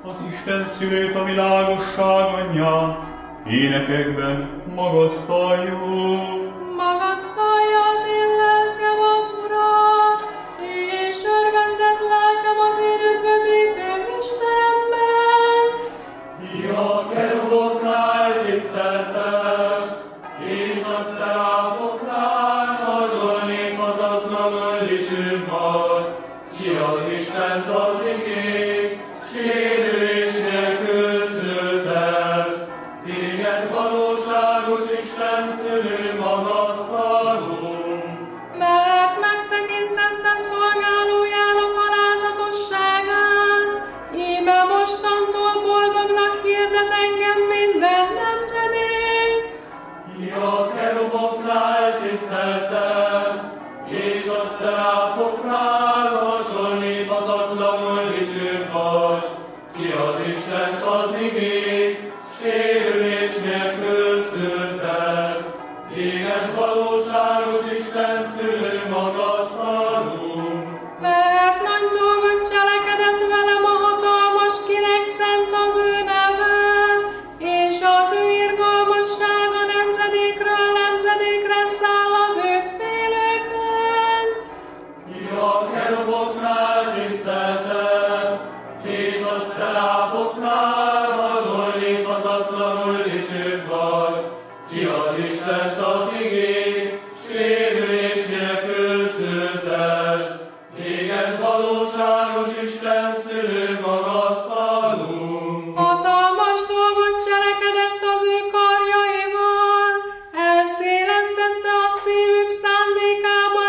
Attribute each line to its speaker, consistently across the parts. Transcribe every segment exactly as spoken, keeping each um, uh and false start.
Speaker 1: az Isten szülőt, a világosság anyját, énekekben magasztaljuk.
Speaker 2: Magasztalja az én lelkem az Urat, és örvendez lelkem az én üdvözítő Istenemben.
Speaker 3: Ja, keruboknál tiszteltem, és a szeráfoknál hasonlíthatatlanul dicsőbb vagy. Ki az Istent az igény, sérülés nélkül szülted. Téged valóságos Isten szülő magasztalunk.
Speaker 2: Mert megtekintetted szolgálójának alázatosságát, íme mostantól boldognak hirdet engem minden nemzedék.
Speaker 3: Ja, keruboknál tiszteltem, és a szeráfoknál hasonlíthatatlanul dicsőbb vagy. Ki az Istent az igény, sérülés nélkül szülted. Téged valóságos Isten szülő magasztalunk.
Speaker 2: Mert nagy dolgot cselekedett velem a hatalmas, kinek szent az ő neve, és az ő irgalmassága nemzedékről nemzedékre száll az őt félőkön.
Speaker 3: Ja, keruboknál tiszteltem, és a szeráfoknál hasonlíthatatlanul dicsőbb vagy. Ki az Istent az igény, sérülés nélkül szülted. Téged valóságos Isten szülő magasztalunk.
Speaker 2: Hatalmas dolgot cselekedett az ő karjaival, elszélesztette a szívük szándékában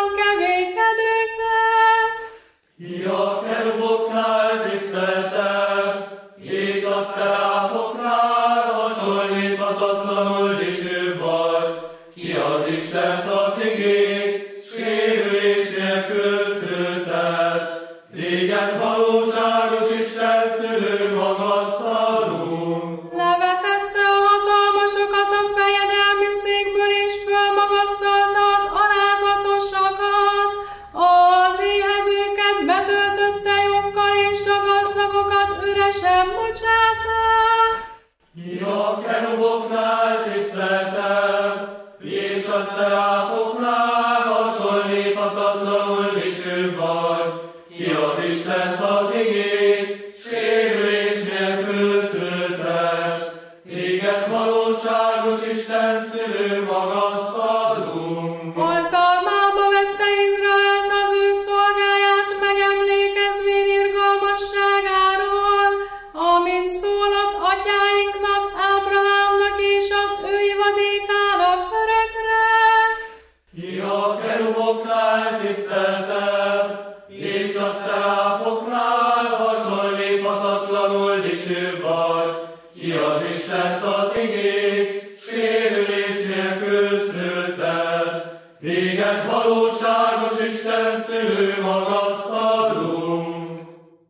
Speaker 2: kegyékedőket.
Speaker 3: Ja, keruboknál tiszteltem, és a szeráfoknál hasonlíthatatlanul dicsőbb vagy. Ki az Istent az igény, sérülés nélkül szülted. Téged valóságos Isten szülő magasztalunk.
Speaker 2: Levetette a hatalmasokat a fejedelmi székből, és fölmagasztalta az alázatosakat. Az éhezőket betöltötte joggal, és a gazdagokat üresen bocsátta.
Speaker 3: Ja, keruboknál tiszteltem, és a szeráfoknál hasonlíthatatlanul dicsőbb vagy. Ki az Istent az igény, sérülés nélkül szülted. Téged valóságos Isten szülő magasztalunk.
Speaker 2: Oltalmába vette Izraelt az ő szolgáját, megemlékezvén irgalmasságáról, amit szólott atyáinknak, Ábrahámnak és az ő ivadékának örökre.
Speaker 3: Ja, keruboknál tiszteltem, és a szeráfoknál hasonlíthatatlanul dicsőbb vagy. Ki az Istent az igény, sérülés nélkül szülted. Téged valóság